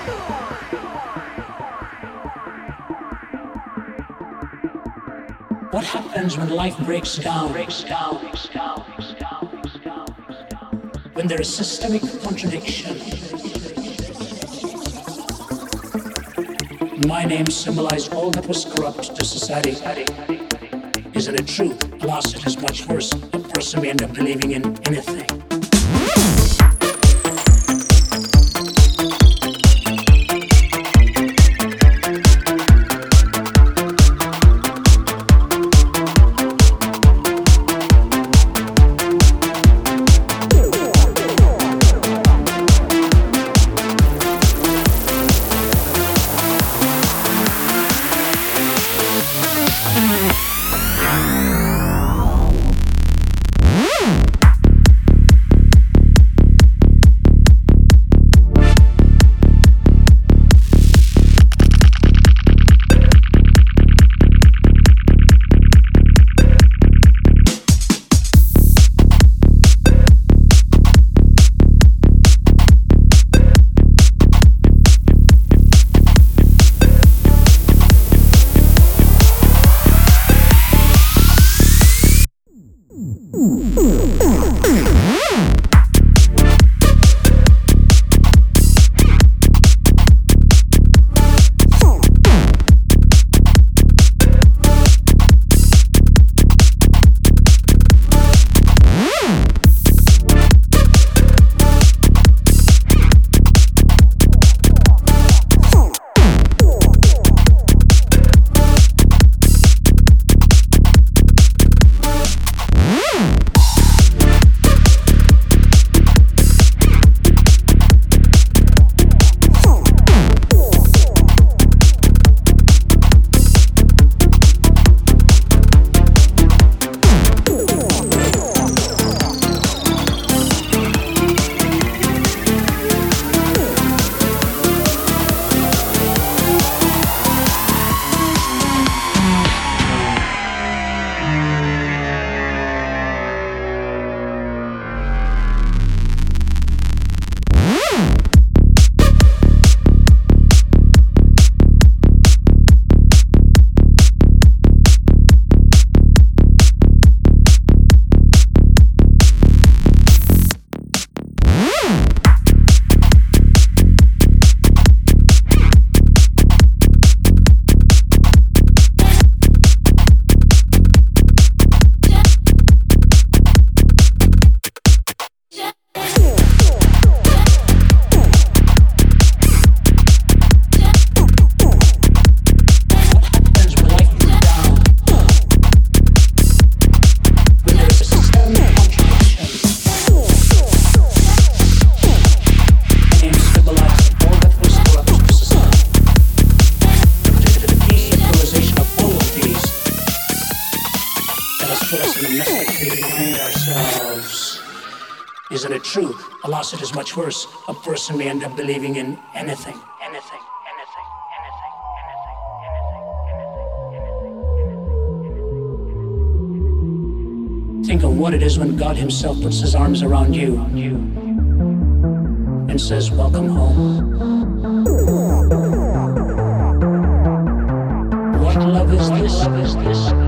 What happens when life breaks down? When there is systemic contradiction. My name symbolized all that was corrupt to society. Isn't it true? Alas, it is much worse. A person may end up believing in anything. Isn't it true? Alas, it is much worse. A person may end up believing in anything. Think of what it is when God himself puts his arms around you and says, welcome home. What love is this?